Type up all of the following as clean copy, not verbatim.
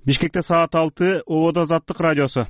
Бишкекте саат 6, Ободо Азаттык радиосу.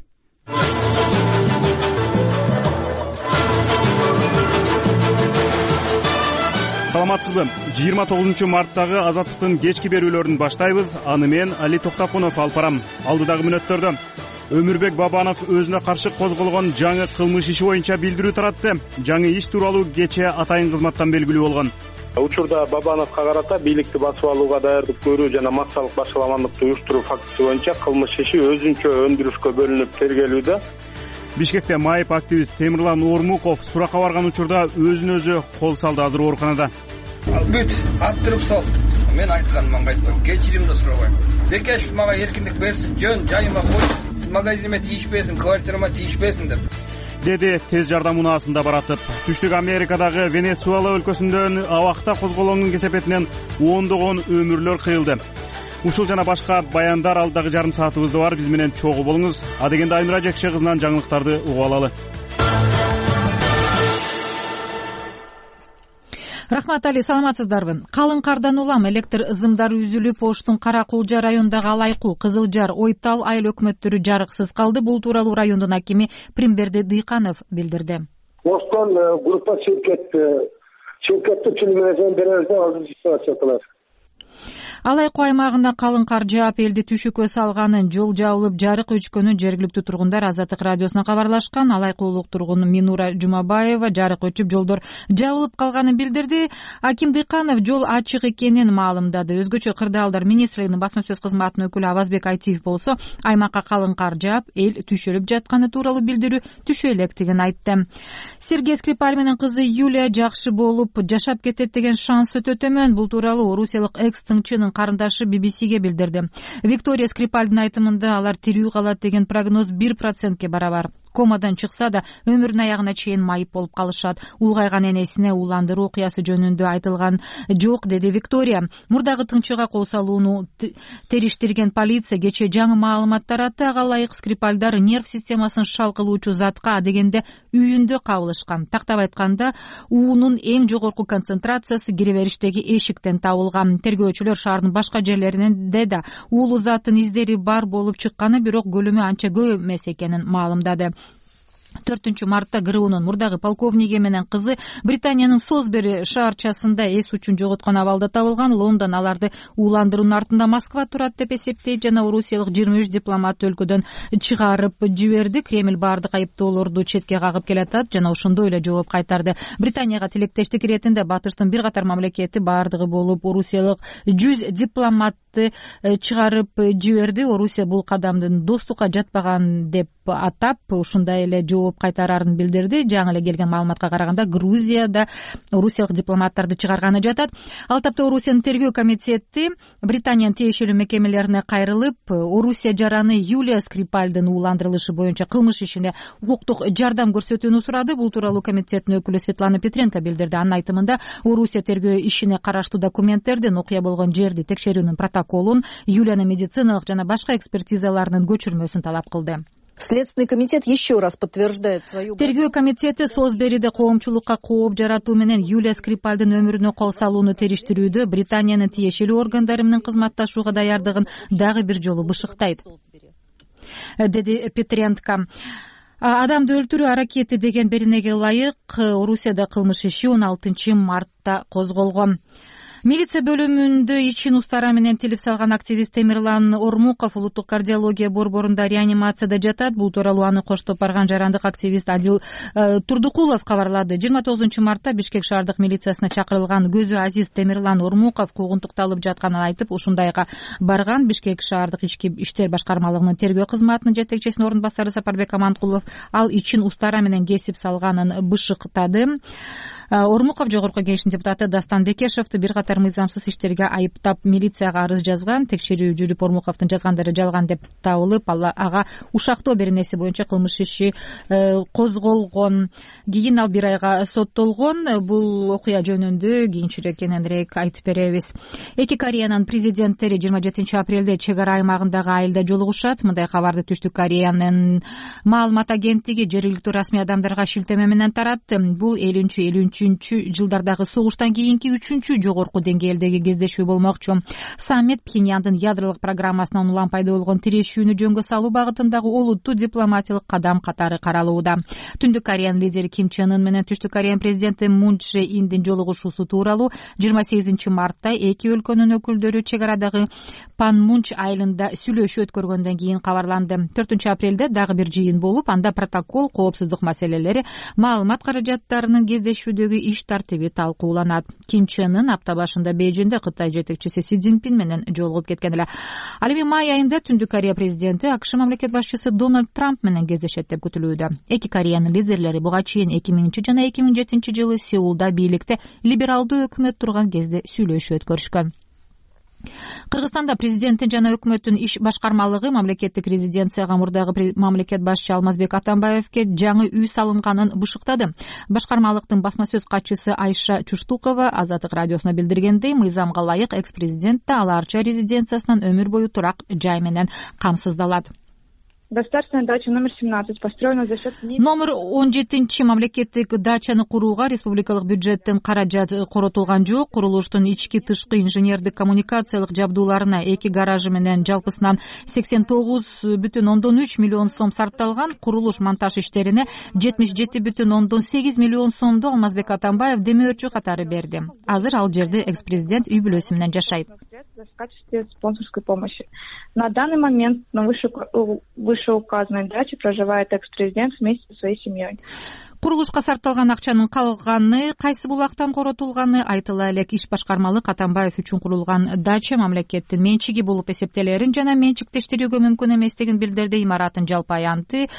Саламатсызбы? 29 марттагы Азаттыктын кечки берүүлөрүн баштайбыз. Аны мен Али Токтакунов алып барам. Алдыдагы мүнөттөрдө Өмүрбек Бабанов өзүнө каршы козголгон жаңы кылмыш иши боюнча билдирүү таратты. Жаңы иш тууралуу кечээ атайын кызматтан белгилүү болгон. Учурда Бабановго карата бийликти басып алууга даярдык көрүү жана массалык башаламандыкты уюштуруу фактысы боюнча кылмыш иши өзүнчө өндүрүшкө бөлүнүп тергелүүдө. Бишкекте майып активист Темирлан Ормуков суракка барган учурда өзүн өзү кол салды, азыр ооруканада. Бүт аттырып сал. Мен айтканыма кайтпайм. Кечирим да сурабайм. Бекешев мага эркиндик берсин, жөн жайыма койсун. Магазиниме тийишпесин, квартирама тийишпесин деп. Деди тез жардам унаасында баратып. Түштүк Америкадагы Венесуэла өлкөсүндөн абакта козголгондун кесепетинен ондогон өмүрлөр кыйылды. Ушул жана башка баяндар алдагы жарым саатыбызда бар. Биз менен чогуу болуңуз. Адегенде Айнура Жекше кызынан жаңылыктарды угуп алалы. Рахмат Али, саламатсыздарбы? Калың кардан улам электр ызымдары үзүлүп, Оштун Кара Кулжа районундагы Алайкуу, Кызыл Жар, Ойтал айыл өкмөттөрү жарыксыз калды. Бул тууралуу райондун акими Примберди Дыйканов билдирди. Оштон группа şirketli tülümüne bererде азыр ситуация кылат. Алайкуу аймагында калың кар жаап, элди түшүккө салганын, жол жабылып, жарык өчкөнүн жергиликтүү тургундар Азаттык радиосуна кабарлашкан. Алайкуулук тургуну Минура Жумабаева жарык өчүп, жолдор жабылып калганын билдирди. Аким Дыйканов жол ачык экенин маалымдады. Өзгөчө Кырдаалдар министрлигинин басма сөз кызматынын өкүлү Авазбек Айтиев болсо, аймакка калың кар жаап, эл түшөлүп жатканы тууралуу билдирүү түшө электигин айтты. Сергей Скрипаль менен кызы Юлия жакшы болуп жашап кетет деген шанс өтө төмөн. Бул тууралуу орусиялык экс-тыңчынын карындашы BBC-ге билдирди. Виктория Скрипальдын айтымында алар тирүү калат деген прогноз 1%ке барабар. Комадан чыкса да өмүрүнүн аягына чейин майып болуп калышат. Улгайган энесине уландыруу окуясы жөнүндө айтылган жок, деди Виктория. Мурдагы тыңчыга кол салууну териштирген полиция кечээ жаңы маалымат таратты. Ага ылайык Скрипальдар нерв системасын шалкылуучу затка адегенде үйүндө кабылышкан. Тактап айтканда, уунун эң жогорку концентрациясы кире-бериштеги эшиктен табылган. Тергөөчүлөр шаардын башка жерлеринде да уулуу заттын издери бар болуп чыкканы, бирок көлөмү анча көп эмес экенин маалымдады. 4 мартта ГРУнун мурдагы полковниги менен кызы Британиянын Солсбери шаарчасында эс учун жоготкон абалда табылган. Лондон аларды ууландыруунун артында Москва турат деп эсептейт жана орусиялык 23 дипломатты өлкөдөн чыгарып жиберди. Кремль баардык айыптоолорду четке кагып келатат жана ошондой эле жооп кайтарды. Британияга тилектештик иретинде батыштын бир катар мамлекети, баардыгы болуп орусиялык 100 дипломатты чыгарып жиберди. Орусия бул кадамдын достукка жатпаган деп атап, ушундай эле жооп кайтарарын билдирди. Жаңы эле келген маалыматка караганда, Грузияда орусиялык дипломаттарды чыгарганы жатат. Ал тапта Орусиянын тергөө комитети Британиянын тиешелүү мекемелерине кайрылып, Орусия жараны Юлия Скрипальдын ууландырылышы боюнча кылмыш ишине укуктук жардам көрсөтүүнү сурады. Бул тууралуу комитеттин өкүлү Светлана Петренко билдирди. Анын айтымында, Орусия тергөө ишине караштуу документтердин, окуя болгон жерди текшерүүнүн протоколун, Юлиянын медициналык жана башка экспертизаларынын көчүрмөсүн талап кылды. Следственный комитет еще раз подтверждает свою... Тергөө комитети Солсбериде коомчулукка кооп жаратуу менен Юлия Скрипальдын өмүрүнө кол салууну териштирүүдө Британиянын тиешелүү органдары менен кызматташууга даярдыгын дагы бир жолу бышыктайт, деди Петренко. Адамды өлтүрүү аракети деген беренеге ылайык Орусияда кылмыш иши 16 мартта козголгон. Милиция бөлүмүндө ичин устара менен тилип салган активист Темирлан Ормуков улуттук кардиология борборунда реанимацияда жатат. Бул тууралуу аны коштоп барган жарандык активист Адил Турдукулов кабарлады. 29 мартта Бишкек шаардык милициясына чакырылган көзү азиз Темирлан Ормуков куугунтукталып жатканын айтып, ушундайга барган. Бишкек шаардык ички иштер башкармалыгынын тергөө кызматынын жетекчисинин орун басары Сапарбек Аманкулов ал ичин устара менен кесип салганын бышыктады. Ормуков жогорку кеңештин депутаты Дастан Бекешевди бир катар мыйзамсыз иштерге айыптап милицияга арыз жазган. Текшерүү жүрүп, Ормуковдун жазгандары жалган деп табылып, ага ушактоо беренеси боюнча кылмыш иши козголгон. Кийин ал 1 айга соттолгон. Бул окуя жөнүндө кийинчерээк кененирээк айтып беребиз. Эки Кореянын президенттери 27 апрелде чек ара аймагындагы айылда жолугушат. Мындай кабарды Түштүк Кореянын маалымат агенттиги жергиликтүү расмий адамдарга шилтеме менен таратты. Бул 50 1973 жылдардагы согуштан кийинки 3 жогорку деңгээлдеги кездешүү болмокчу. Саммит Пхеньяндын ядролук программасынан улам пайда болгон тирешүүнү жөнгө салуу багытындагы олуттуу дипломатиялык кадам катары каралууда. Түндүк Кореянын лидери Ким Чен Ын менен Түштүк Кореянын президенти Мун Чже Индин жолугушуусу тууралуу 28 мартта эки өлкөнүн өкүлдөрү чек арадагы Панмунч айылында сүйлөшүү өткөргөндөн кийин кабарланды. 4-апрелде дагы бир жыйын болуп, анда протокол, коопсуздук маселелери, маалымат каражаттарынын кездешүүдөгү иш тартиби талкууланат. Ким Чен Ын апта башында Бейжиңде Кытай жетекчиси Си Цзиньпин менен жолугуп кеткен эле. Ал эми май айында Түндүк Корея президенти АКШ мамлекет башчысы Дональд Трамп менен кездешет деп күтүлүүдө. Эки Кореянын лидерлери буга чейин 2000 жана 2007 жылы Сеулда бийликте либералдуу өкмөт турган кезде сүйлөшүү өткөрүшкөн. Кыргызстанда президенттин жана өкмөттүн иш башкармалыгы мамлекеттик резиденцияга мурдагы мамлекет башчы Алмазбек Атамбаевке жаңы үй салынганын бышыктады. Башкармалыктын басма сөз катчысы Айша Чуштукова Азаттык радиосуна билдиргендей, мыйзамга ылайык экс-президент да аларча резиденциясынан өмүр бою турак жай менен камсыздалат. Государственная дача номер 17 построена за счет... Номер 17 мамлекеттик дачаны курууга республикалык бюджеттен каражат коротулган жок. Курулуштун ички тышкы инженердик коммуникациялык жабдууларына эки гаражы менен жалпысынан 89,3 миллион сом сарпталган. Курулуш монтаж иштерине 77,8 миллион сомду Алмазбек Атамбаев демөөрчү катары берди. Азыр ал жерде экс-президент үй бүлөсү менен жашайт. В качестве спонсорской помощи. На данный момент на вышеуказанной даче проживает экс-президент вместе со своей семьей. Курулушка сарпталган акчанын калганы кайсы булактан коротулганы айтыла элек. Иш башкармалык Атамбаев үчүн курулган дача мамлекеттин менчиги болуп эсептелерин жана менчиктештирүүгө мүмкүн эместигин билдирди. Имараттын жалпы аянты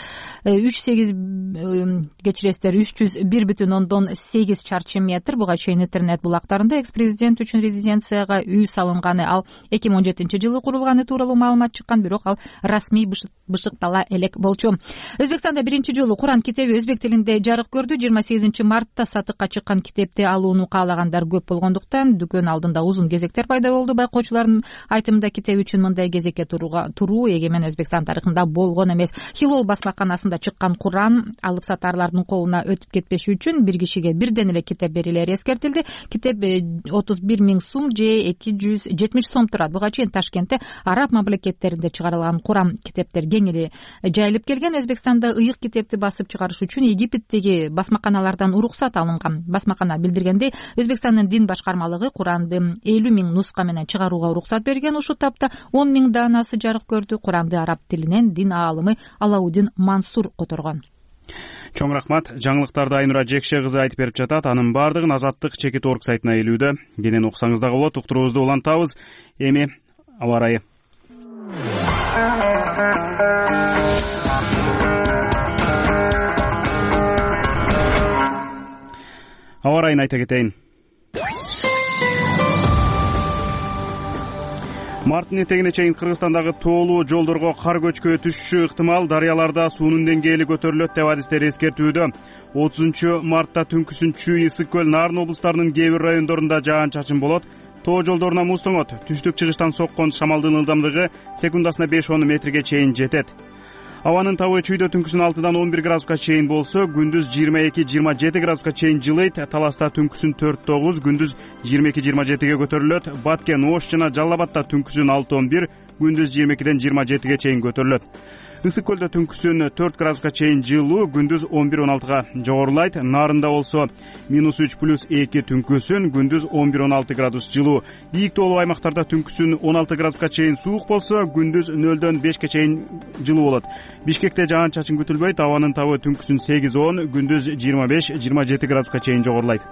301,8 чарчы метр. Буга чейин интернет булактарында экс-президент үчүн резиденцияга үй салынганы, ал 2017 жылы курулганы тууралуу маалымат чыккан, бирок ал расмий бышыктала элек болчу. Өзбекстанда биринчи жолу Куран китеби өзбек тилинде жарык көрдү. 28 мартта сатыкка чыккан китепти алууну каалагандар көп болгондуктан дүкөн алдында узун кезектер пайда болду. Байкоочулардын айтымында китеп үчүн мындай кезекке туруу эгемен Өзбекстан тарыхында болгон эмес. Хилол басмаканасында чыккан Куран алып сатарлардын колуна өтүп кетпеши үчүн бир кишиге бирден эле китеп берилери эскертилди. Китеп 31 000 сум же 270 сом турат. Буга чейин Ташкентте араб мамлекеттеринде чыгарылган Куран китептер кең эле жайылып келген. Өзбекстанда ыйык китепти басып чыгарыш үчүн Египеттеги басмаканалардан уруксат алынган. Басмакана билдиргендей, Өзбекстандын дин башкармалыгы Куранды 50 000 нуска менен чыгарууга уруксат берген. Ушул тапта 10 000 данасы жарык көрдү. Куранды араб тилинен дин аалымы Алаудин Мансур которгон. Чоң рахмат. Жаңылыктарды Айнура Жекше кызы айтып берип жатат. Анын бардыгын Азаттык чекит орг сайтына илүүдө. Кенен уксаңыз дагы болот. Уктуруубузду улантабыз. Эми аба ырайы. Аба ырайын айта кетейин. Марттын этегине чейин Кыргызстандагы тоолуу жолдорго кар көчкү түшүшү ыктымал. Дарыяларда суунун деңгээли көтөрүлөт деп адистер эскертүүдө. 30 мартта түнкүсүн Чүй, Ысык көл, Нарын облустарынын кээ бир райондорунда жаан-чачын болот. Тоо жолдоруна муз тоңот. Түштүк чыгыштан соккон шамалдын ылдамдыгы секундасына 5-10 метрге чейин жетет. Абанын табы Чүйдө түнкүсүн 6-дан 11 градуска чейин болсо, күндүз 22-27 градуска чейин жылыйт. Таласта түнкүсүн 4-9, күндүз 22-27ге көтөрүлөт. Баткен, Ош жана Жалал Абадта түнкүсүн 6-11, күндүз 22-ден 27ге чейин көтөрүлөт. Ысык көлдө түнкүсүн 4 градуска чейин жылуу, күндүз 11-16га жогорулайт. Нарында болсо -3+2 түнкүсүн, күндүз 11-16 градус жылуу. Ийик тоолуу аймактарда түнкүсүн 16 градуска чейин суук болсо, күндүз 0-дөн 5ке чейин жылуу болот. Бишкекте жаан-чачын күтүлбөйт. Абанын табы түнкүсүн 8-10, күндүз 25-27 градуска чейин жогорулайт.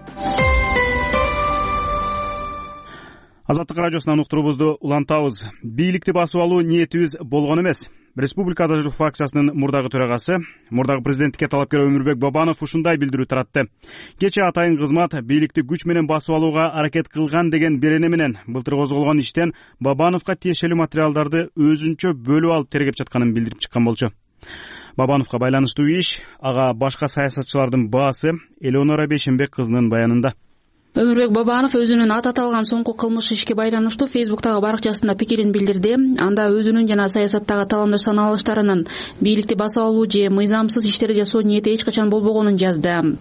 Азаттык радиосунан уктуруубузду улантабыз. Бийликти басып алуу ниетибиз болгон эмес. Республика Адалдык фракциясынын мурдагы төрагасы, мурдагы президенттикке талапкер Өмүрбек Бабанов ушундай билдирүү таратты. Кече атайын кызмат бийликти күч менен басып алууга аракет кылган деген берене менен былтыр козголгон иштен Бабановго тиешелүү материалдарды өзүнчө бөлүп алып тергеп жатканын билдирип чыккан болчу. Бабановго байланыштуу иш ага башка саясатчылардын баасы Элеонора Бейшенбек кызынын баянында. Өмүрбек Бабанов өзүнүн аталган соңку кылмыш ишке байланыштуу Фейсбуктагы баракчасында пикирин билдирди. Анда өзүнүн жана саясаттагы таламдаш саналыштарынын бийликти басып алуу же мыйзамсыз иштерди жасоо ниети эч качан болбогонун жазды.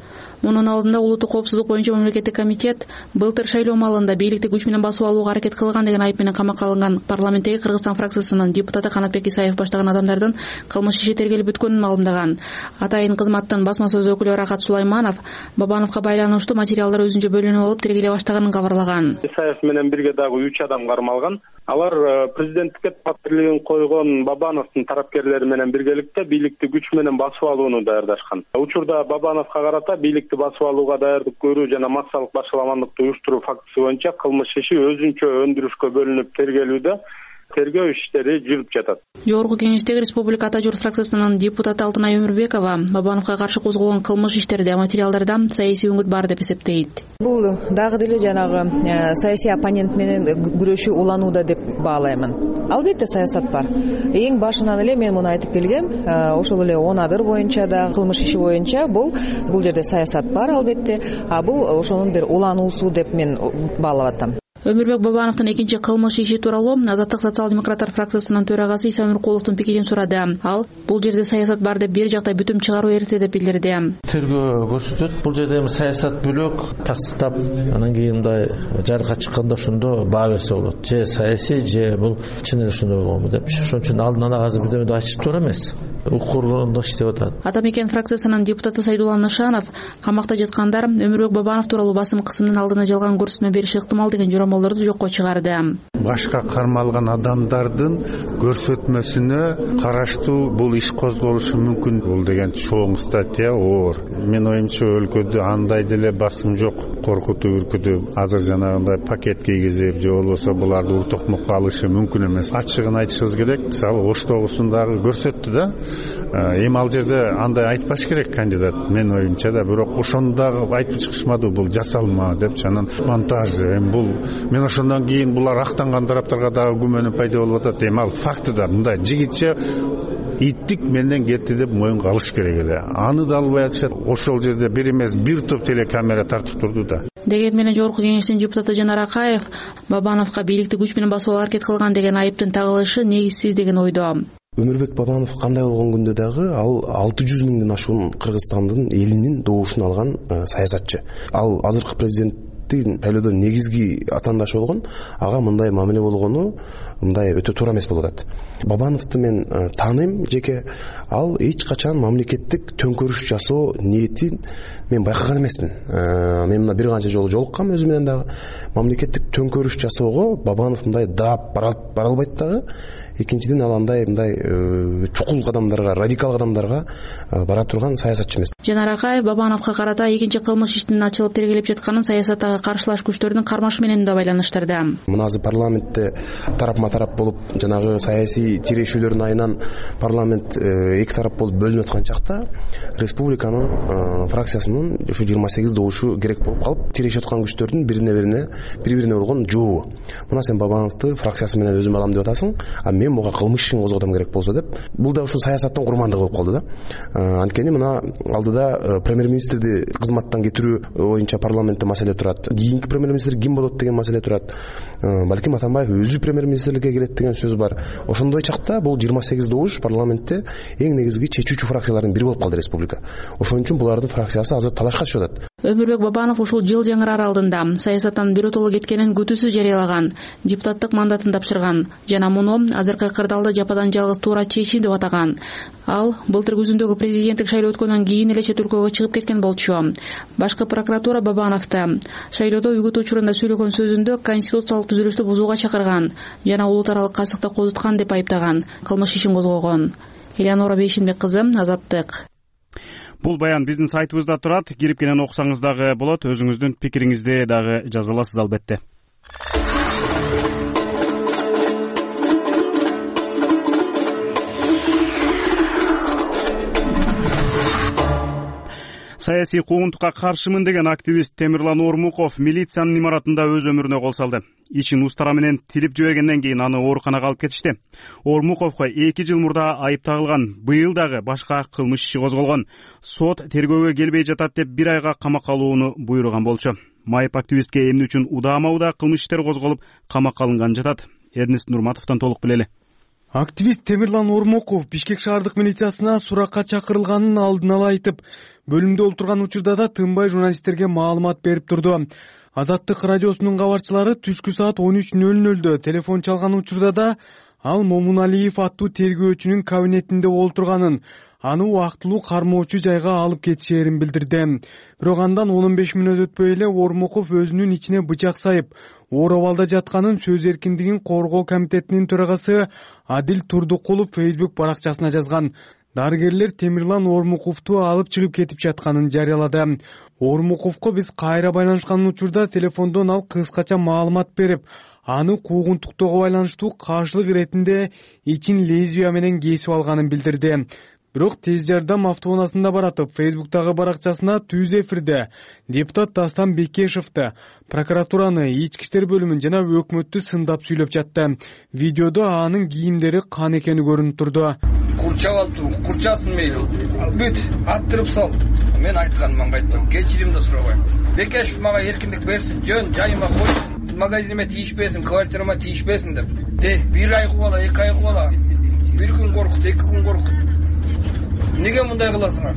Мунун алдында улуттук коопсуздук боюнча мамлекеттик комитет былтыр шайлоо маалында бийликти күч менен басып алууга аракет кылган деген айып менен камакка алынган парламенттеги Кыргызстан фракциясынын депутаты Канатбек Исаев баштаган адамдардын кылмыш иши тергелип бүткөнүн маалымдаган. Атайын кызматтын басма сөз өкүлү Рахат Сулайманов Бабановго байланыштуу материалдар өзүнчө бөлүнүп алып тергеле баштаганын кабарлаган. Исаев менен бирге дагы 3 адам кармалган. Алар президенттикке талапкерлигин койгон Бабановдун тарапкерлери менен биргеликте бийликти күч менен басып алууну даярдашкан. Учурда Бабановго карата бийликти басып алууга даярдык көрүү жана массалык башаламандыкты уюштуруу фактысы боюнча кылмыш иши өзүнчө өндүрүшкө бөлүнүп тергелүүдө. Тергөө иштери жүрүп жатат. Жогорку кеңештеги Республика Ата Журт фракциясынын депутаты Алтынай Өмүрбекова Бабановго каршы козголгон кылмыш иштерде материалдарда саясий үңүт бар деп эсептейт. Бул дагы деле жанагы саясий оппонент менен күрөшүү уланууда деп баалаймын. Албетте саясат бар. Эң башынан эле мен муну айтып келгем. Ошол эле Онадыр боюнча да кылмыш иши боюнча бул жерде саясат бар албетте. Бул ошонун бир улануусу деп мен баалап атам. Өмүрбек Бабановдун экинчи кылмыш иши тууралуу Азаттык социал-демократтар фракциясынын төрагасы Иса Өмүркуловдун пикирин сурады. Ал бул жерде саясат бар деп бир жакта бүтүм чыгаруу эрте деп билдирди. Тергөө көрсөтөт, бул жерде саясат бөлөк тастап, анан кийин мындай жарыкка чыкканда ошондо баа берсе болот. Же саясий, же бул чын эле ошондой болгонбу деп. Ошон үчүн алдынан азыр бирдеме айтып туура эмес. Укугунда иштеп атат. Атамекен фракциясынын депутаты Сайдулла Нышанов камакта жаткандар Өмүрбек Бабанов тууралуу басым кысымдын алдына жалган көрсөтмө бериши ыктымал деген жоромолдорду жокко чыгарды. Башка кармалган адамдардын көрсөтмөсүнө караштуу бул иш козголушу мүмкүн. Бул деген чоң статья, оор. Мен оюмча өлкөдө андай деле басым жок. Коркутуу, үркүтүп, азыр жанагындай пакет кийгизип, же болбосо буларды уртукмукка алышы мүмкүн эмес. Ачыгын айтышыбыз керек. Мисалы Ош тогусундагы көрсөттү да. Эми ал жерде андай айтпаш керек кандидат. Мен оюмча да, бирок ошондагы айтып чыгышмады, бул жасалма деп, анан монтаж. Эми бул мен ошондон кийин булар актанган тараптарга дагы күмөнү пайда болуп атат. Эми ал факты да мындай жигитче иттик менден кетти деп моюнга алыш керек эле. Аны да албай атышат. Ошол жерде бир эмес бир топ телекамера тартып турду да. Дегет менен Жогорку кеңештин депутаты Жанар Акаев Бабановго бийликти күч менен басууга аракет кылган деген айыптын тагылышы негизсиз деген ойдо. Өмүрбек Бабанов кандай болгон күндө дагы ал 600 миңден ашуун Кыргызстандын элинин добушун алган саясатчы. Ал азыркы президенттин шайлоодо негизги атаандашы болгон, ага мындай мамиле болгону мындай өтө туура эмес болуп атат. Бабановду мен тааныйм жеке, ал эч качан мамлекеттик төңкөрүш жасоо ниетин мен байкаган эмесмин. Мен мына бир канча жолу жолуккам өзү менен дагы. Мамлекеттик төңкөрүш жасоого Бабанов мындай даап бара албайт дагы. Экинчиден ал андай чукул кадамдарга, радикал кадамдарга бара турган саясатчы эмес. Жанар Акаев Бабановго карата экинчи кылмыш иштин ачылып тергелеп жатканын саясаттагы каршылаш күчтөрдүн кармашы менен да байланыштырды. Мына азыр парламентте тарапма-тарап болуп, жанагы саясий тирешүүлөрдүн айынан парламент эки тарап болуп бөлүнүп аткан чакта республиканын фракциясынын ушу 28 добушу керек болуп калып, тирешип аткан күчтөрдүн бири-бирине болгон жообу. Мына сен Бабановду фракциясы менен өзүм алам деп атасың, а мен буга кылмыш ишин козготом керек болсо деп. Бул да ушу саясаттын курмандыгы болуп калды да. Анткени мына алдыда премьер-министрди кызматтан кетирүү боюнча парламентте маселе турат. Кийинки премьер-министр ким болот деген маселе турат. Балким Атамбаев өзү премьер-министрликке келет деген сөз бар. Ошондой чакта бул 28 добуш парламентте эң негизги чечүүчү фракциялардын бири болуп калды республика. Ошон үчүн булардын фракциясы азыр талашка түшүп атат. Өмүрбек Бабанов ушул жыл жаңырар алдында саясаттан биротоло кеткенин күтүүсүз жарыялаган, депутаттык мандатын тапшырган жана муну азыркы кырдаалда жападан жалгыз туура чечим деп атаган. Ал былтыр күзүндөгү президенттик шайлоо өткөндөн кийин эле чет өлкөгө чыгып кеткен болчу. Башкы прокуратура Бабановду шайлоодо үгүт учурунда сөйлөгөн сөзүндө конституциялык түзүлүштү бузууга чакырган жана улут аралык касыкты козуткан деп айыптаган, кылмыш ишин козгогон. Элеонора Бейшенбек кызы, Азаттык. Бул баян биздин сайтыбызда турат. Кирип кенен окусаңыз дагы болот. Өзүңүздүн пикириңизди дагы жаза аласыз албетте. Саясий куугунтукка каршымын деген активист Темирлан Ормуков милициянын имаратында өз өмүрүнө кол салды. Ишин устара менен тилип жибергенден кийин аны ооруканага алып кетишти. Ормуковго 2 жыл мурда айып тагылган. Быйыл дагы башка кылмыш иши козголгон. Сот тергөөгө келбей жатат деп 1 айга камакка алууну буйруган болчу. Майып активистке эмне үчүн удаама-удаа кылмыш иштер козголуп камакка алынган жатат. Эрнест Нурматовдон толук билели. Активист Темирлан Ормоков Бишкек шаардык милициясына суракка чакырылганын алдын ала айтып, бөлүмдө отурган учурда да тынбай журналисттерге маалымат берип турду. Азаттык радиосунун кабарчылары түшкү саат 13:00 телефон чалган учурда да ал Момуналиев аттуу тергөөчүнүн кабинетинде отурганын, аны убактылуу кармоочу жайга алып кетишээрин билдирди. Бирок андан 15 мүнөт өтпөй эле Ормоков өзүнүн ичине бычак сайып, оор абалда жатканын сөз эркиндигин коргоо комитетинин төрагасы Адил Турдукулов Facebook баракчасына жазган. Дарыгерлер Темирлан Ормоковду алып чыгып кетип жатканын жарыялады. Ормоковго биз кайра байланышкан учурда телефондон ал кыскача маалымат берип, аны куугунтуктоого байланыштуу каршылык иретинде ичин лезвия менен кесип алганын билдирди. Бирок тез жардам автоунаасында баратып, Facebook'тагы баракчасына түз эфирде депутат Дастан Бекешевди, прокуратураны, ички иштер бөлүмүн жана өкмөттү сындап сүйлөп жатты. Видеодо анын кийимдери кан экени көрүнүп турду. Курчап алыптыр, курчасын мейли. Бүт, аттырып сал. Мен айтканыма кайтпайм, кечирим да сурабайм. Бекешев мага эркиндик берсин, жөн жайыма койсун, магазиниме тийишпесин, квартирама тийишпесин деп. Бир ай кубала, 2 ай кубала. Бир күн коркут, 2 күн коркут. Неге мындай кыласыңар?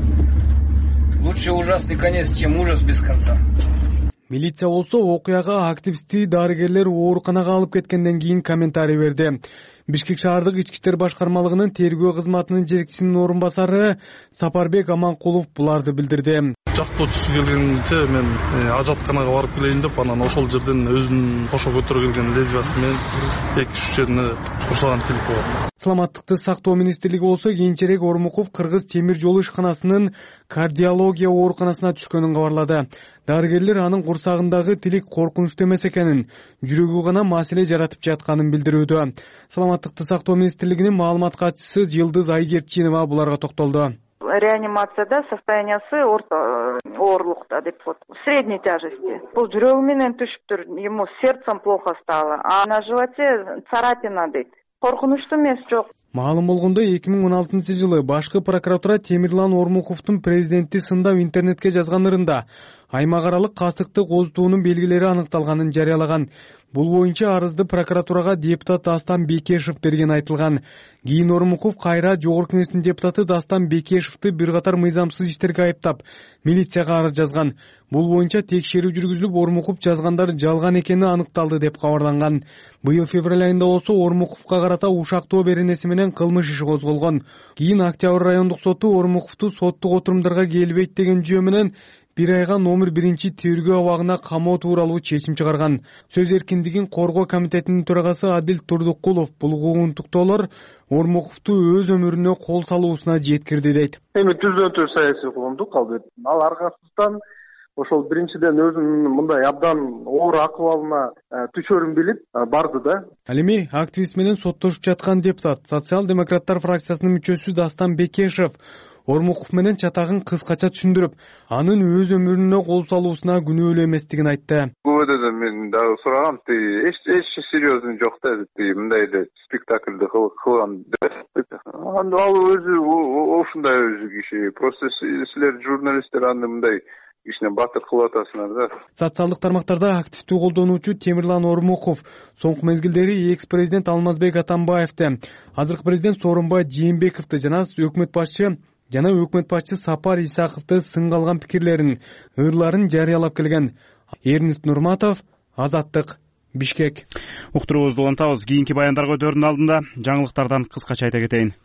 Лучше ужасный конец, чем ужас без конца. Милиция болсо окуяга активистти дарыгерлер ооруканага алып кеткенден кийин комментарий берди. Бишкек шаардык ички иштер башкармалыгынын тергөө кызматынын жетекчисинин орун басары Сапарбек Аманкулов буларды билдирди. Жактоочусу келгенче мен ажатканага барып келейин деп, анан ошол жерден өзүнүн кошо көтөрө келген лезвиясы менен 2-3 жерине урсаган телефон. Саламаттыкты сактоо министрлиги болсо кийинчерээк Ормоков Кыргыз темир жол ишканасынын кардиология ооруканасына түшкөнүн кабарлады. Дарыгерлер анын курсагындагы тилик коркунучтуу эмес экенин, жүрөгү гана маселе жаратып жатканын билдирүүдө. Саламаттыкты сактоо министрлигинин маалымат катчысы Жылдыз Айгерчинова буларга токтолду. Реанимацияда состояниясы оорлукта деп коет. Средней тяжести. Бул жүрөгү менен түшүптүр. Ему сердцем плохо стало. А на животе царапина дейт. Коркунучтуу эмес, жок. Маалым болгондой 2016-жылы башкы прокуратура Темирлан Ормоковдун президентти сындап интернетке жазган ырында аймак аралык катыктык ооздуунун белгилери аныкталганын жарыялаган. Бул боюнча арызды прокуратурага депутат Дастан Бекешев берген айтылган. Кийин Ормоков кайра жогорку кеңештин депутаты Дастан Бекешевди бир катар мыйзамсыз иштерге айыптап, милицияга арыз жазган. Бул боюнча текшерүү жүргүзүлүп, Ормоков жазгандар жалган экени аныкталды деп кабарланган. Быйыл февраль айында болсо Ормоковго карата ушактоо беренеси менен кылмыш иши козголгон. Кийин Октябрь райондук соту Ормоковду соттук отурумдарга келбейт деген жөө менен 1 айга номер 1 тергөө абагына камоо тууралуу чечим чыгарган. Сөз эркиндигин коргоо комитетинин төрагасы Адил Турдукулов бул куугунтуктоолор Ормоковду өз өмүрүнө кол салуусуна жеткирди дейт. Эми түздөн-түз саясий коомдук албетте. Ал аркасынан ошол биринчиден өзүнүн мындай абдан оор акыбалына түшөрүн билип барды да. Ал эми активист менен соттошуп жаткан депутат, социал-демократтар фракциясынын мүчөсү Дастан Бекешев Ормоков менен чатагын кыскача түшүндүрүп, анын өз өмүрүнө кол салуусуна күнөөлүү эместигин айтты. Көбөдө мен дагы сурагам, эч серьезный жок да, мындай эле спектакльди кылган. Ал өзү ушундай өзү киши, просто силер журналисттер аны мындай кичине батыр кылып атасыңар да. Социалдык тармактарда активдүү колдонуучу Темирлан Ормоков соңку мезгилдери экс-президент Алмазбек Атамбаевди, азыркы президент Сооронбай Жээнбековди жана өкмөт башчы Сапар Исаковду сынга алган пикирлерин, ырларын жарыялап келген. Эрнест Нурматов, Азаттык, Бишкек. Уктуруубузду улантабыз. Кийинки баяндарга өтөрдүн алдында жаңылыктардан кыскача айта кетейин.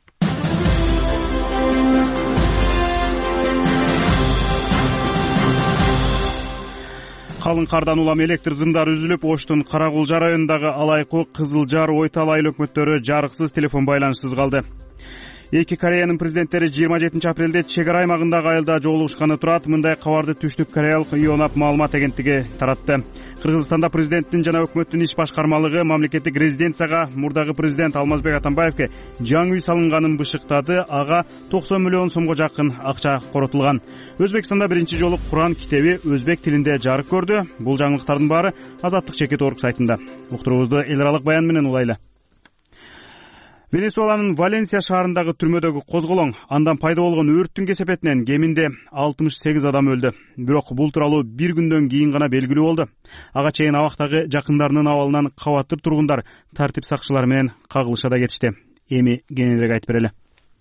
Калың кардан улам электр зымдары үзүлүп, Оштун Каракулжа районундагы Алайкуу, Кызылжар, Ойтал айыл өкмөттөрү жарыксыз телефон байланышсыз калды. Эки Кореянын президенттери 27 апрелде чек ара аймагындагы айылда жолугушканы турат. Мындай кабарды Түштүк Кореялык Ионап маалымат агенттиги таратты. Кыргызстанда президенттин жана өкмөттүн иш башкармалыгы мамлекеттик резиденцияга мурдагы президент Алмазбек Атамбаевге жаңы үй салынганын бышыктады. Ага 90 миллион сомго жакын акча коротулган. Өзбекстанда биринчи жолу Куран китеби өзбек тилинде жарык көрдү. Бул жаңылыктардын баары Азаттык Чекит.org сайтында. Уктуруубузду эл аралык баян менен улайлы. Венесуэланын Валенсия шаарындагы түрмөдөгү козголоң андан пайда болгон өрттүн кесепетинен кеминде 68 адам өлдү. Бирок бул тууралуу бир күндөн кийин гана белгилүү болду. Ага чейин абактагы жакындарынын абалынан кабаттыр тургундар тартип сакчылары менен кагылыша да кетишти. Эми кененирээк айтып берели.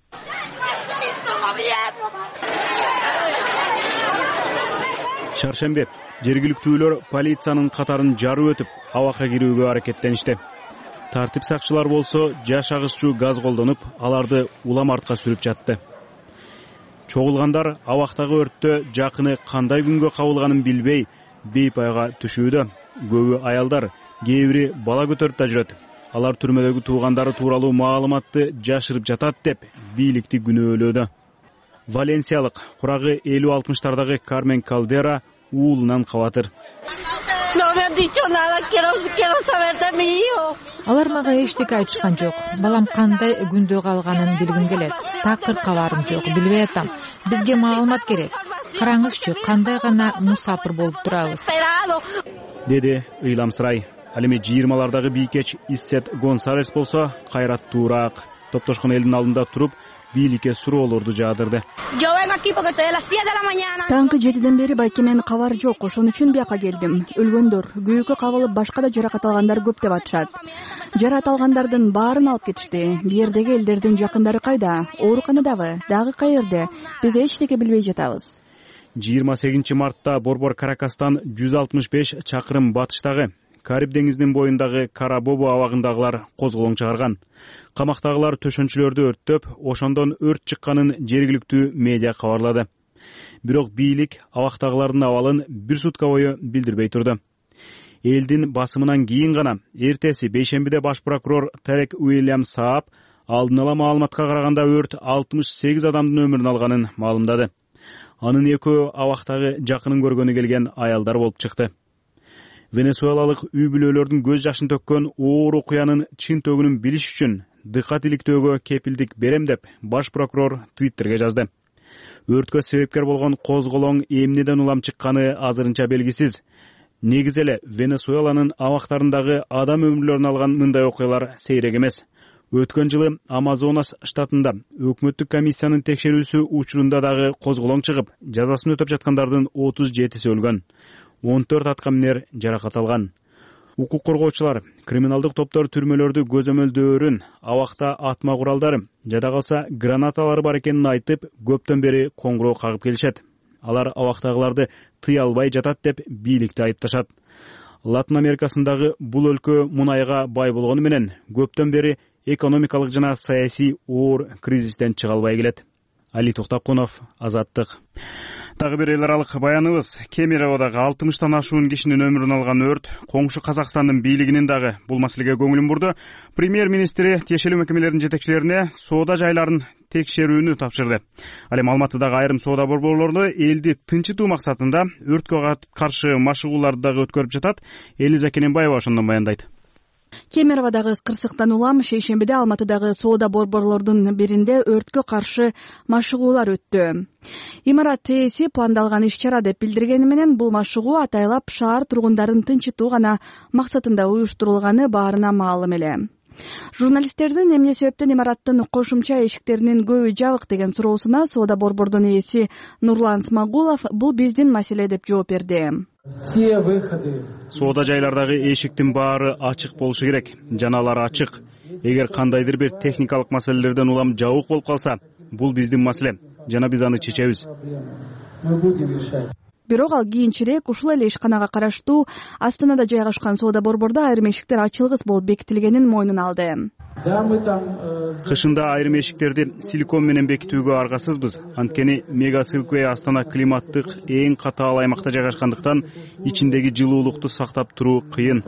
Шаршембе жергиликтүүлөр полициянын катарын жарып өтүп абакка кирүүгө аракеттеништи. Тартип сакчылар болсо жаш агысчу газ колдонуп, аларды улам артка сүрүп жатты. Чогулгандар абактагы өрттө жакыны кандай күнгө кабылганын билбей, бейпайга түшүүдө. Көбү аялдар, кээ бири бала көтөрүп да жүрөт. Алар түрмөдөгү туугандары тууралуу маалыматты жашырып жатат деп бийликти күнөөлөөдө. Валенсиялык курагы 50-60-тардагы Кармен Калдера уулунан кабатыр. Алар мага эчтеке айтышкан жок. Балам кандай күндө калганын билгим келет. Такыр кабарым жок, билбей атам. Бизге маалымат керек. Караңызчы, кандай гана мусапыр болуп турабыз. Деди ыйламсырай. Ал эми 20-лардагы бийкеч Иссет Гонсалес болсо кайраттуураак. Топтошкон элдин алдында туруп, бийликке суроолорду жаадырды. Таңкы 7ден бери байкемен кабар жок, ошон үчүн бияка келдим. Өлгөндөр, күйүүккө кабылып башка да жаракат алгандар көп деп атышат. Жаракат алгандардын баарын алып кетишти. Бу жердеги элдердин жакындары кайда? Ооруканадабы? Дагы каерде? Биз эчтеке билбей жатабыз. 28 мартта Борбор Каракастан 165 чакырым батыштагы Кариб деңизинин боюндагы Карабобо абагындагылар козголоң чыгарган. Камактагылар төшөнчүлөрдү өрттөп, ошондон өрт чыкканын жергиликтүү медиа кабарлады. Бирок бийлик абактагылардын абалын бир сутка бою билдирбей турду. Элдин басымынан кийин гана эртеси бейшембиде баш прокурор Терек Уильям Саап алдын ала маалыматка караганда өрт 68 адамдын өмүрүн алганын маалымдады. Анын экөө абактагы жакынын көргөнү келген аялдар болуп чыкты. Венесуэлалык үй бүлөлөрдүн көз жашын төккөн оор окуянын чын төгүнүн билиш үчүн дыкат иликтөөгө кепилдик берем деп баш прокурор Твиттерге жазды. Өрткө себепкер болгон козголоң эмнеден улам чыкканы азырынча белгисиз. Негизи эле Венесуэланын абактарындагы адам өмүрлөрүн алган мындай окуялар сейрек эмес. Өткөн жылы Амазонас штатында өкмөттүк комиссиянын текшерүүсү учурунда дагы козголоң чыгып, жазасын өтөп жаткандардын 37-си өлгөн. 14 аткаминер жаракат алган. Укук коргоочулар криминалдык топтор түрмөлөрдү көзөмөлдөөрүн, абакта атма куралдары, жада калса гранаталары бар экенин айтып, көптөн бери коңгуроо кагып келишет. Алар абактагыларды тыя албай жатат деп бийликти айыпташат. Латын Америкасындагы бул өлкө мунайга бай болгону менен көптөн бери экономикалык жана саясий оор кризистен чыга албай келет. Али Токтокунов, Азаттык. Дагы бир эл аралык баяныбыз. Кемероводагы 60тан ашуун кишинин өмүрүн алган өрт коңшу Казакстандын бийлигинин дагы бул маселеге көңүлүн бурду. Премьер-министри тиешелүү мекемелердин жетекчилерине соода жайларын текшерүүнү тапшырды. Ал эми Алматыдагы айрым соода борборлору элди тынчытуу максатында өрткө каршы машыгууларды дагы өткөрүп жатат. Элиза Кененбаева ошондон баяндайт. Кемероводагы кырсыктан улам шейшембиде Алматыдагы соода борборлордун биринде өрткө каршы машыгуулар өттү. Имарат ээси пландалган иш-чара деп билдиргени менен бул машыгуу атайлап шаар тургундарын тынчытуу гана максатында уюштурулганы баарына маалым эле. Журналисттердин эмне себептен имараттын кошумча эшиктеринин көбү жабык деген суроосуна соода борбордун ээси Нурлан Смагулов бул биздин маселе деп жооп берди. Соода жайлардагы эшиктин баары ачык болушу керек, жана алар ачык. Эгер кандайдыр бир техникалык маселелерден улам жабык болуп калса, бул биздин маселе, жана биз аны чечебиз. Бирок ал кийинчерээк ушул эле ишканага караштуу Астанада жайгашкан соода борбордо айрым эшиктер ачылгыс болуп бекитилгенин мойнуна алды. Кышында айрым эшиктерди силикон менен бекитүүгө аргасызбыз. Анткени Мега Силквей Астана климаттык эң катаал аймакта жайгашкандыктан ичиндеги жылуулукту сактап туруу кыйын.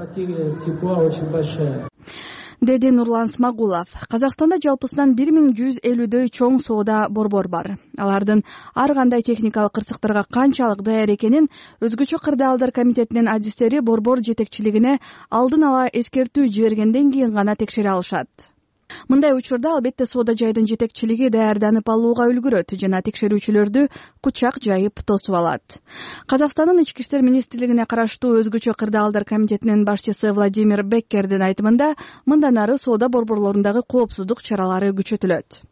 Деди Нурлан Смагулов. Казакстанда жалпысынан 1150дөй чоң соода борбор бар. Алардын ар кандай техникалык кырсыктарга канчалык даяр экенин өзгөчө кырдаалдар комитетинин адистери борбор жетекчилигине алдын ала эскертүү жибергенден кийин гана текшере алышат. мындай учурда албетте соода жайдын жетекчилиги даярданып алууга үлгүрөт жана текшерүүчүлөрдү кучак жайып тосуп алат. Казакстандын ички иштер министрлигине караштуу өзгөчө кырдаалдар комитетинин башчысы Владимир Беккердин айтымында мындан ары соода борборлорундагы коопсуздук чаралары күчөтүлөт.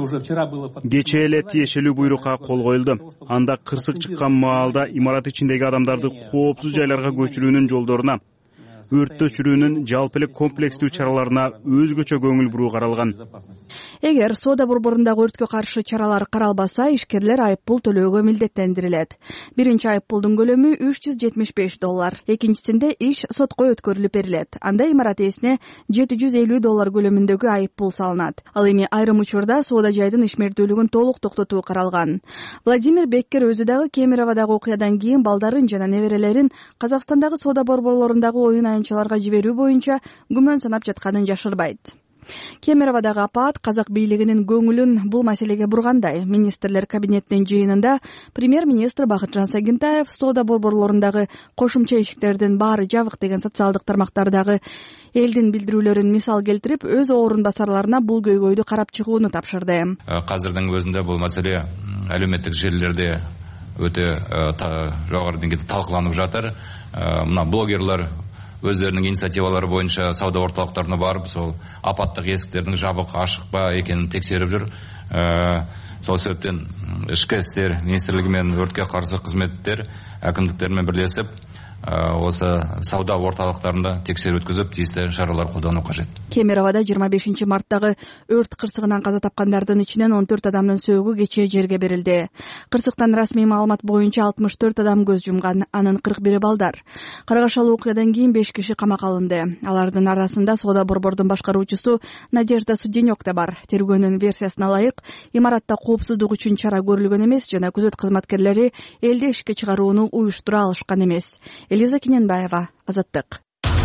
Кечээ эле тиешелүү буйрукка кол коюлду. Анда кырсык чыккан маалда имарат ичиндеги адамдарды коопсуз жайларга көчүрүүнүн жолдоруна, өрттү өчүрүүнүн жалпы эле комплекстүү чараларына өзгөчө көңүл буруу каралган. Эгер соода борборундагы өрткө каршы чаралар каралбаса, ишкерлер айыппул төлөөгө милдеттендирилет. Биринчи айыппулдун көлөмү $375, экинчисинде иш сотко өткөрүлүп берилет. Анда имарат ээсине $750 көлөмүндөгү айыппул салынат. Ал эми айрым учурда соода жайдын ишмердүүлүгүн толук токтотуу каралган. Владимир Беккер өзү дагы Кемероводагы окуядан кийин балдарын жана неберелерин Казакстандагы соода борборлорундагы оюн аянтчаларга жиберүү боюнча күмөн санап жатканын жашырбайт. Кемероводагы апаат казак бийлигинин көңүлүн бул маселеге бургандай. Министрлер кабинетинин жыйынында премьер-министр Бакытжан Сагынтаев соода борборлорундагы кошумча эшиктердин баары жабык деген социалдык тармактардагы элдин билдирүүлөрүн мисал келтирип, өз орун басарларына бул көйгөйдү карап чыгууну тапшырды. Азырдын өзүндө бул маселе әлеуметтик желилерде өтө жогору деңгээлде талкууланып жатыр. Мына блогерлер өздерінің инициативалары боюнча сауда орталықтарына барып, сол апаттык эсиктердин жабык ашык ба экенин текшерип жүр. Сол себептен ички иштер министрлиги менен өрткө каршы кызметтер әкімдіктер менен бирлешип осы сауда орталыктарында текшерүү өткүзүп, тийиштүү чаралар колдонуу кажет. Кемероводо 25 марттагы өрт кырсыгынан каза тапкандардын ичинен 14 адамдын сөөгү кечээ жерге берилди. Кырсыктан расмий маалымат боюнча 64 адам көз жумган, анын 41 балдар. Каргашалуу окуядан кийин 5 киши камакка алынды. Алардын арасында соода борбордун башкаруучусу Надежда Суденёк да бар. Тергөөнүн версиясына ылайык, имаратта коопсуздук үчүн чара көрүлгөн эмес жана күзөт кызматкерлери элди ишке чыгарууну уюштура алышкан эмес. Элиза Кененбаева, Азаттык.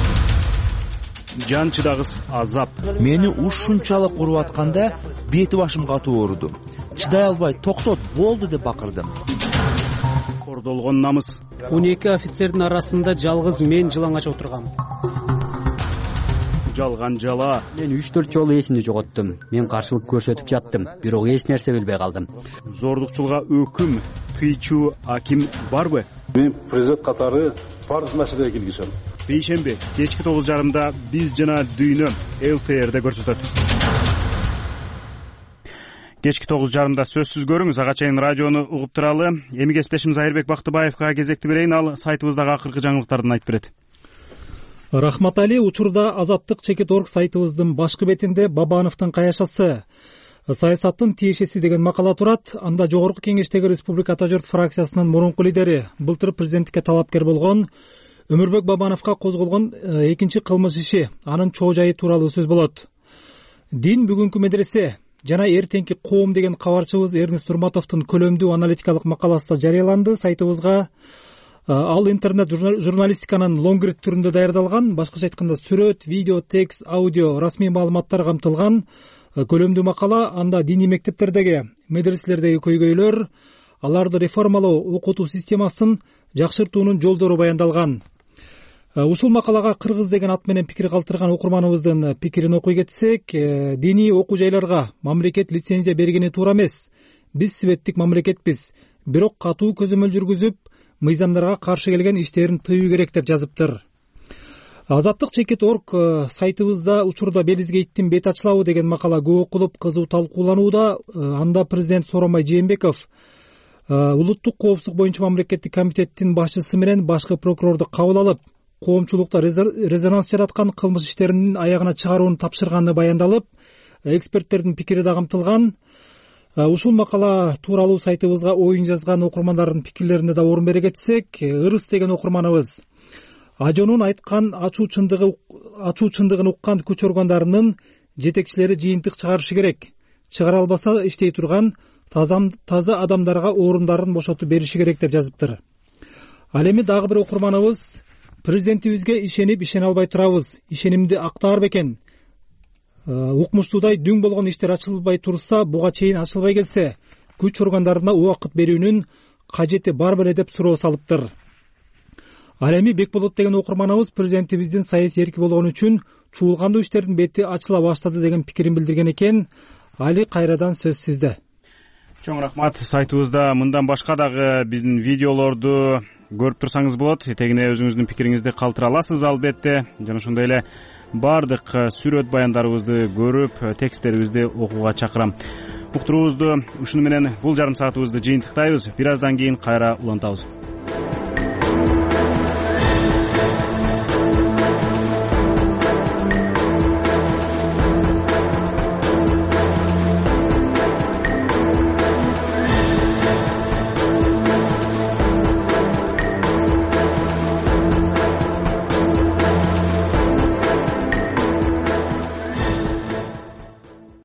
Жан чыдагыс азап. Мени ушунчалык уруп атканда бети башым катуу ооруду. Чыдай албай токтот, болду деп бакырдым. Кордолгон намыс. 12 офицердин арасында жалгыз мен жылаңач отургам. Жалган жала. Мен 3-4 жолу эсимди жоготтум. Мен каршылык көрсөтүп жаттым, бирок эч нерсе билбей калдым. Зордукчулга өкүм, тыйчу аким барбы? Мен президент катары бардык маселеге киргизем. Бейшемби кечки 9:30 биз жана дүйнө ЛТРде көрсөтөт. Кечки 9:30 сөзсүз көрүңүз. Ага чейин радиону угуп туралы. Эми кесиптешим Айырбек Бактыбаевга кезекти берейин. Ал сайтыбыздагы акыркы жаңылыктарды айтып берет. Рахматали, учурда Азаттык.org сайтыбыздын башкы бетинде Бабановдун каяшасы саясаттын тиешеси деген макала турат. Анда жогорку кеңештеги Республика Ата журт фракциясынын мурунку лидери, былтыр президенттикке талапкер болгон Өмүрбек Бабановго козголгон экинчи кылмыш иши, анын чоо жайы тууралуу сөз болот. Дин бүгүнкү медресе жана эртеңки коом деген кабарчыбыз Эрнест Турматовдун көлөмдүү аналитикалык макаласы жарыяланды сайтыбызга. Ал интернет журналистиканын лонгрид түрүндө даярдалган, башкача айтканда сүрөт, видео, текст, аудио, расмий маалыматтар камтылган көлөмдүү макала. Анда диний мектептердеги, медреселердеги көйгөйлөр, аларды реформалоо, окутуу системасын жакшыртуунун жолдору баяндалган. Ушул макалага кыргыз деген ат менен пикир калтырган окурманыбыздын пикирин окуй кетсек, диний окуу жайларга мамлекет лицензия бергени туура эмес. Биз светтик мамлекетпиз, бирок катуу көзөмөл жүргүзүп, мыйзамдарга каршы келген иштерин тыюу керек деп жазыптыр. Азаттык.org сайтыбызда учурда белизге иттин бет ачылабы деген макала көп окулуп, кызуу талкууланууда. Анда президент Сооронбай Жээнбеков улуттук коопсуздук боюнча мамлекеттик комитеттин башчысы менен башкы прокурорду кабыл алып, коомчулукта резонанс жараткан кылмыш иштеринин аягына чыгарууну тапшырганы баяндалып, эксперттердин пикири да камтылган. Ушул макала тууралуу сайтыбызга оюн жазган окурмандардын пикирлерине да орун бере кетсек, Ырыс деген окурманыбыз ажонун айткан ачуу чындыгын уккан күч органдарынын жетекчилери жыйынтык чыгарышы керек. Чыгара албаса иштей турган таза адамдарга орундарын бошотуп бериши керек деп жазыптыр. Ал эми дагы бир окурманыбыз президентибизге ишенип ишене албай турабыз. Ишенимди актаар бекен. Укмуштуудай дүң болгон иштер ачылбай турса, буга чейин ачылбай келсе, күч органдарына убакыт берүүнүн кажети бар беле деп суроо салыптыр. Ал эми Бекболот деген окурманыбыз президентибиздин саясий эрки болгон үчүн чуулгандуу иштердин бети ачыла баштады деген пикирин билдирген экен. Али, кайрадан сөз сизде. Чоң рахмат. Сайтыбызда мындан башка дагы биздин видеолорду көрүп турсаңыз болот. Этегине өзүңүздүн пикириңизди калтыра аласыз албетте. Жана ошондой эле баардык сүрөт баяндарыбызды көрүп, тексттерибизди окууга чакырам. Уктуруубузду ушуну менен бул жарым саатыбызды жыйынтыктайбыз. Бир аздан кийин кайра улантабыз.